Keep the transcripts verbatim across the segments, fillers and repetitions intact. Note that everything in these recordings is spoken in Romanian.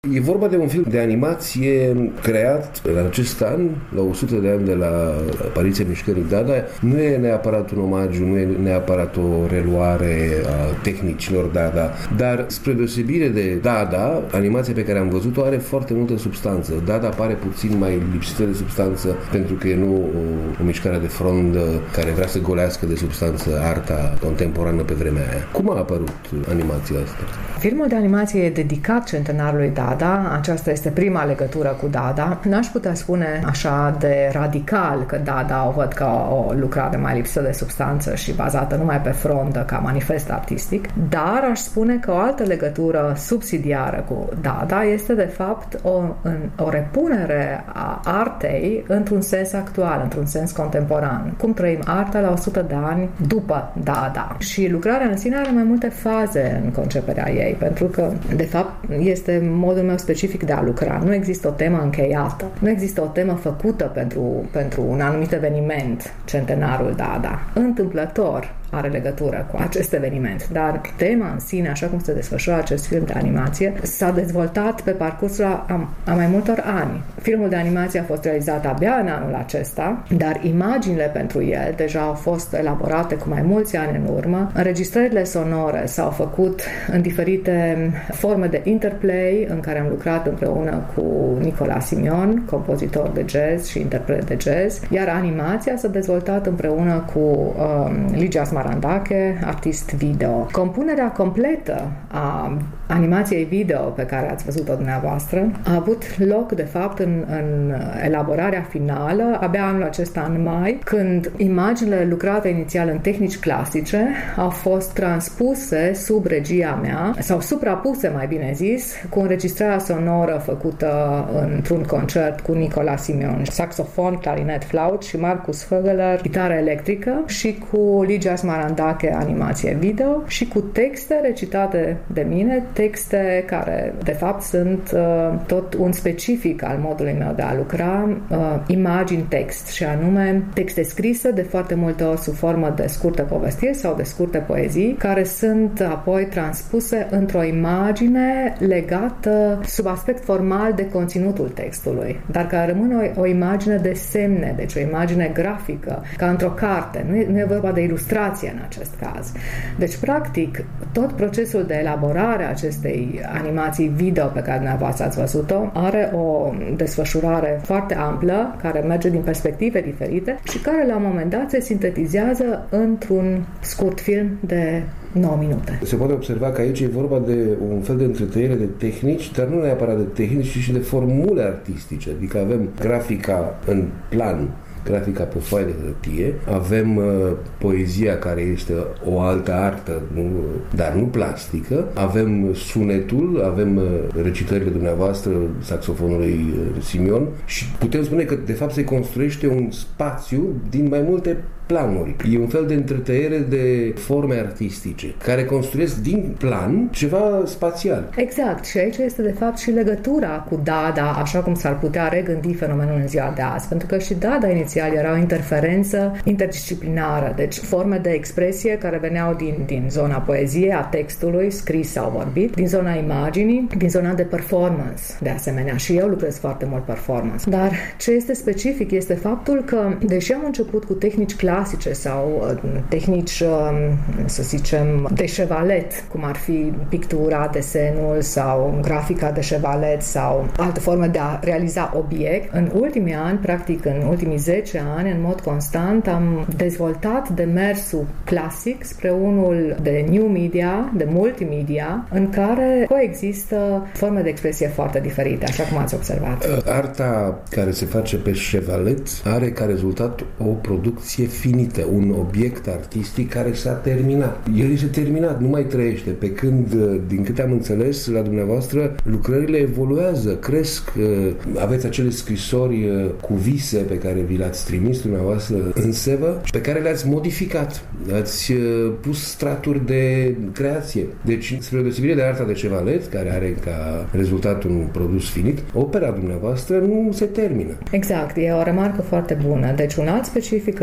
E vorba de un film de animație creat în acest an, la o sută de ani de la apariția mișcării Dada. Nu e neapărat un omagiu, nu e neapărat o reluare a tehnicilor Dada, dar spre deosebire de Dada, animația pe care am văzut-o are foarte multă substanță. Dada pare puțin mai lipsită de substanță pentru că e nu o, o mișcare de front care vrea să golească de substanță arta contemporană pe vremea aia. Cum a apărut animația asta? Filmul de animație e dedicat centenarului Dada. Aceasta este prima legătură cu Dada. N-aș putea spune așa de radical că Dada o văd ca o lucrare mai lipsită de substanță și bazată numai pe frontă ca manifest artistic, dar aș spune că o altă legătură subsidiară cu Dada este de fapt o, o repunere a artei într-un sens actual, într-un sens contemporan. Cum trăim arta la o sută de ani după Dada. Și lucrarea în sine are mai multe faze în conceperea ei, pentru că, de fapt, este modul meu specific de a lucra. Nu există o temă încheiată. Nu există o temă făcută pentru, pentru un anumit eveniment, centenarul Dada. Întâmplător are legătură cu acest eveniment, dar tema în sine, așa cum se desfășoară acest film de animație, s-a dezvoltat pe parcursul a, a mai multor ani. Filmul de animație a fost realizat abia în anul acesta, dar imaginile pentru el deja au fost elaborate cu mai mulți ani în urmă. Înregistrările sonore s-au făcut în diferite forme de interplay în care am lucrat împreună cu Nicola Simion, compozitor de jazz și interpret de jazz, iar animația s-a dezvoltat împreună cu um, Ligia Smarandache, artist video. Compunerea completă a animației video pe care ați văzut-o dumneavoastră a avut loc, de fapt, în, în elaborarea finală, abia anul acesta, în mai, când imaginile lucrate inițial în tehnici clasice au fost transpuse sub regia mea, sau suprapuse, mai bine zis, cu înregistrarea sonoră făcută într-un concert cu Nicola Simion, saxofon, clarinet, flaut, și Marcus Högeler, gitară electrică, și cu Ligia Smarandache, animație video, și cu texte recitate de mine, texte care, de fapt, sunt uh, tot un specific al modului meu de a lucra, uh, imagini-text, și anume texte scrise de foarte multe ori sub formă de scurte povestiri sau de scurte poezii, care sunt apoi transpuse într-o imagine legată sub aspect formal de conținutul textului, dar care rămâne o, o imagine de semne, deci o imagine grafică, ca într-o carte. Nu e, nu e vorba de ilustrație în acest caz. Deci, practic, tot procesul de elaborare a acestei animații video pe care dumneavoastră ați văzut-o are o desfășurare foarte amplă, care merge din perspective diferite și care, la un moment dat, se sintetizează într-un scurt film de nouă minute. Se poate observa că aici e vorba de un fel de întretăiere de tehnici, dar nu neapărat de tehnici, ci și de formule artistice. Adică avem grafica în plan, grafica pe foaie de hârtie, avem uh, poezia, care este o altă artă, nu, dar nu plastică, avem sunetul, avem uh, recitările dumneavoastră, saxofonului uh, Simion, și putem spune că de fapt se construiește un spațiu din mai multe planuri. E un fel de întretăiere de forme artistice care construiesc din plan ceva spațial. Exact. Și aici este de fapt și legătura cu Dada, așa cum s-ar putea regândi fenomenul în ziua de azi. Pentru că și Dada inițial era o interferență interdisciplinară, deci forme de expresie care veneau din, din zona poeziei, a textului, scris sau vorbit, din zona imaginii, din zona de performance, de asemenea. Și eu lucrez foarte mult performance. Dar ce este specific este faptul că, deși am început cu tehnici clasice sau tehnici, să zicem, de șevalet, cum ar fi pictura, desenul sau grafica de șevalet sau alte forme de a realiza obiect, în ultimii ani, practic în ultimii zece ani, în mod constant, am dezvoltat demersul clasic spre unul de new media, de multimedia, în care coexistă forme de expresie foarte diferite, așa cum ați observat. Arta care se face pe șevalet are ca rezultat o producție finită, un obiect artistic care s-a terminat. El este terminat, nu mai trăiește, pe când, din câte am înțeles, la dumneavoastră, lucrările evoluează, cresc, aveți acele scrisori cu vise pe care vi le-ați trimis dumneavoastră în sevă, pe care le-ați modificat, ați pus straturi de creație. Deci, spre deosebire de arta de șevalet, care are ca rezultat un produs finit, opera dumneavoastră nu se termină. Exact, e o remarcă foarte bună. Deci, un alt specific în mod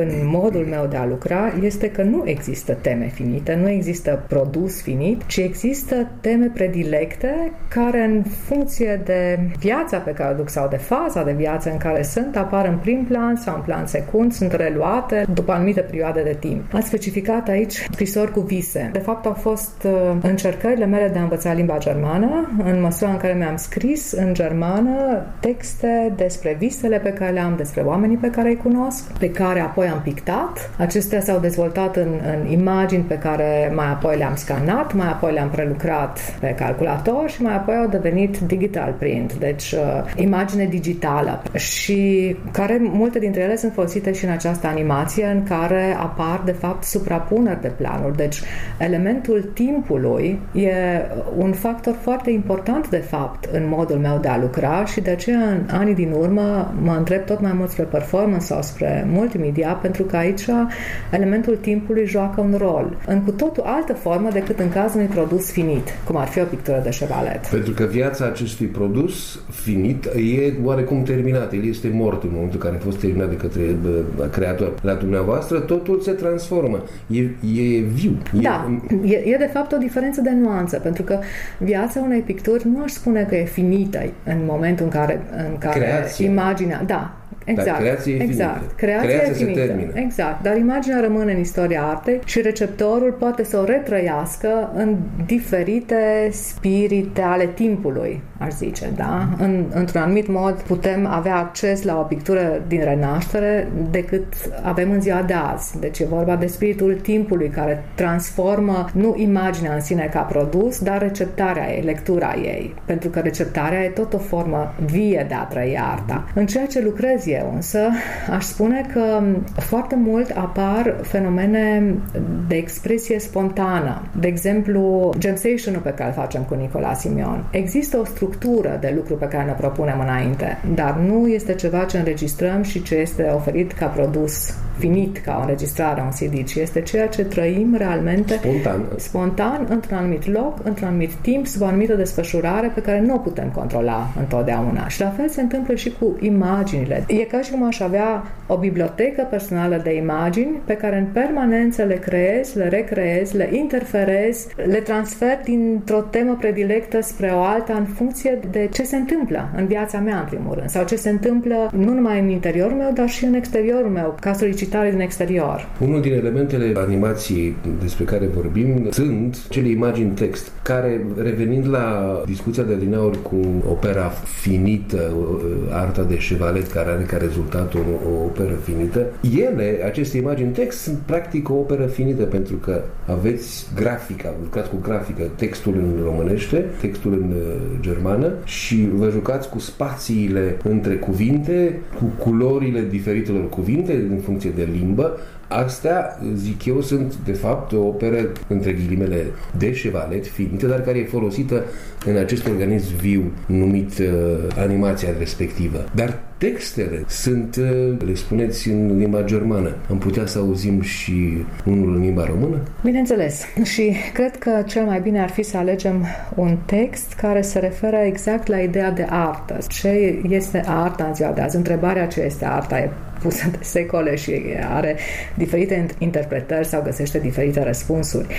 modul meu de a lucra este că nu există teme finite, nu există produs finit, ci există teme predilecte care în funcție de viața pe care o duc sau de faza de viață în care sunt, apar în prim plan sau în plan secund, sunt reluate după anumite perioade de timp. Ați specificat aici scrisori cu vise. De fapt, au fost uh, încercările mele de a învăța limba germană, în măsura în care mi-am scris în germană texte despre visele pe care le am, despre oamenii pe care îi cunosc, pe care apoi am pictat. Acestea s-au dezvoltat în, în imagini pe care mai apoi le-am scanat, mai apoi le-am prelucrat pe calculator și mai apoi au devenit digital print, deci uh, imagine digitală, și care multe dintre ele sunt folosite și în această animație în care apar de fapt suprapuneri de planuri. Deci elementul timpului e un factor foarte important de fapt în modul meu de a lucra și de aceea în anii din urmă mă întreb tot mai mult spre performance sau spre multimedia, pentru că aici elementul timpului joacă un rol în cu totul altă formă decât în cazul unui produs finit, cum ar fi o pictură de șevalet. Pentru că viața acestui produs finit e oarecum terminată, el este mort în momentul în care a fost terminat de către creator. La dumneavoastră totul se transformă, e, e viu. Da, e, e de fapt o diferență de nuanță, pentru că viața unei picturi nu aș spune că e finită în momentul în care, în care Creația. imaginea, da, exact, dar creația e exact. finită. Creația, creația e finită. se termină. Exact, dar imaginea rămâne în istoria artei și receptorul poate să o retrăiască în diferite spirite ale timpului, aș zice, da? În, într-un anumit mod putem avea acces la o pictură din Renaștere decât avem în ziua de azi. Deci e vorba de spiritul timpului care transformă nu imaginea în sine ca produs, dar receptarea ei, lectura ei. Pentru că receptarea e tot o formă vie de a trăi arta. În ceea ce lucrez eu însă, aș spune că foarte mult apar fenomene de expresie spontană. De exemplu, Gemstation-ul pe care îl facem cu Nicola Simion. Există o structură de lucru pe care ne propunem înainte, dar nu este ceva ce înregistrăm și ce este oferit ca produs finit, ca o înregistrare, un C D, ci este ceea ce trăim realmente spontan, spontan într-un anumit loc, într-un anumit timp, sub o anumită desfășurare pe care nu o putem controla întotdeauna. Și la fel se întâmplă și cu imaginile. E ca și cum aș avea o bibliotecă personală de imagini pe care în permanență le creez, le recreez, le interferez, le transfer dintr-o temă predilectă spre o alta în funcție de ce se întâmplă în viața mea, în primul rând, sau ce se întâmplă nu numai în interiorul meu, dar și în exteriorul meu, ca solicitare din exterior. Unul din elementele animației despre care vorbim sunt cele imagini-text, care, revenind la discuția de adineauri cu opera finită, arta de șevalet, care are ca rezultat o, o operă finită, ele, aceste imagini-text, sunt practic o operă finită, pentru că aveți grafica, lucrați cu grafică, textul în românește, textul în germană și vă jucați cu spațiile între cuvinte, cu culorile diferitelor cuvinte în funcție de limbă. Astea, zic eu, sunt de fapt o operă, între ghilimele, de șevalet finită, dar care e folosită în acest organism viu numit uh, animația respectivă. Dar textele sunt, uh, le spuneți în limba germană. Am putea să auzim și unul în limba română? Bineînțeles. Și cred că cel mai bine ar fi să alegem un text care se referă exact la ideea de artă. Ce este arta în ziua de azi? Întrebarea ce este arta e pusă de secole și are diferite interpretări sau găsește diferite răspunsuri.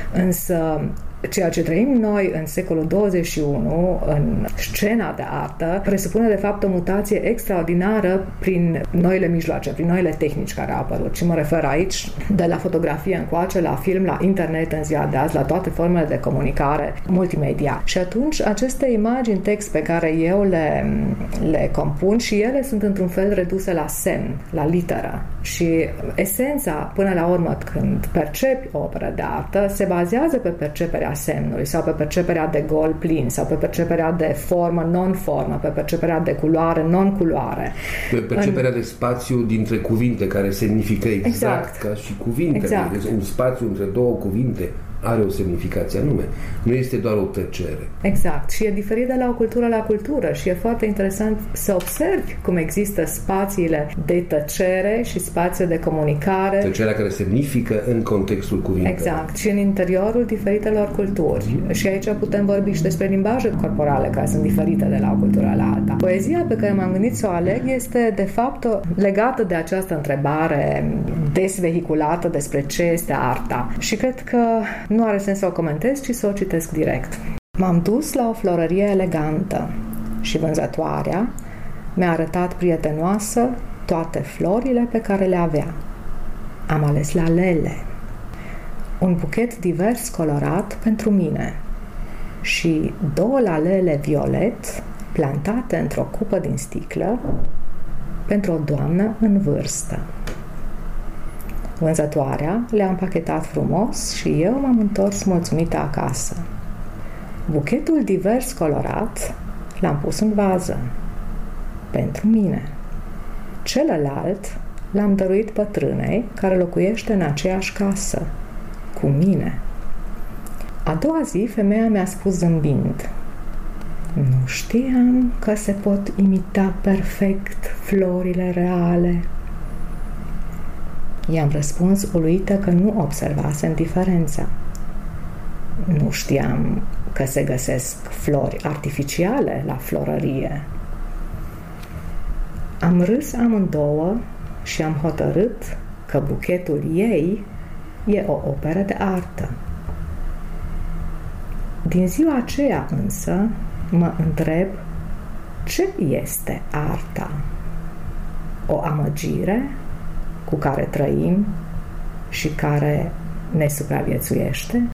Însă ceea ce trăim noi în secolul douăzeci și unu, în scena de artă, presupune de fapt o mutație extraordinară prin noile mijloace, prin noile tehnici care au apărut. Și mă refer aici de la fotografie încoace, la film, la internet în ziua de azi, la toate formele de comunicare multimedia. Și atunci aceste imagini, text pe care eu le, le compun și ele sunt într-un fel reduse la semn, la literă. Și esența, până la urmă, când percepi o operă de artă, se bazează pe perceperea semnului sau pe perceperea de gol plin sau pe perceperea de formă non-formă, pe perceperea de culoare non-culoare. Pe perceperea în... de spațiu dintre cuvinte care semnifică exact, exact. ca și cuvintele. Exact. Deci un spațiu între două cuvinte. are o semnificație anume. Nu este doar o tăcere. Exact. Și e diferit de la o cultură la cultură și e foarte interesant să observi cum există spațiile de tăcere și spații de comunicare. Tăcerea care semnifică în contextul cuvintelor. Exact. Și în interiorul diferitelor culturi. Mm-hmm. Și aici putem vorbi și despre limbaje corporale care sunt diferite de la o cultură la alta. Poezia pe care m-am gândit să o aleg este de fapt legată de această întrebare desvehiculată despre ce este arta. Și cred că nu are sens să o comentez, ci să o citesc direct. M-am dus la o florărie elegantă și vânzătoarea mi-a arătat prietenoasă toate florile pe care le avea. Am ales lalele, un buchet divers colorat pentru mine și două lalele violet plantate într-o cupă din sticlă pentru o doamnă în vârstă. Vânzătoarea le-a împachetat frumos și eu m-am întors mulțumită acasă. Buchetul divers colorat l-am pus în vază pentru mine. Celălalt l-am dăruit bătrânei care locuiește în aceeași casă cu mine. A doua zi, femeia mi-a spus zâmbind: nu știam că se pot imita perfect florile reale. I-am răspuns uluită că nu observasem diferența. Nu știam că se găsesc flori artificiale la florărie. Am râs amândouă și am hotărât că buchetul ei e o operă de artă. Din ziua aceea însă mă întreb ce este arta? O amăgire cu care trăim și care ne supraviețuiește?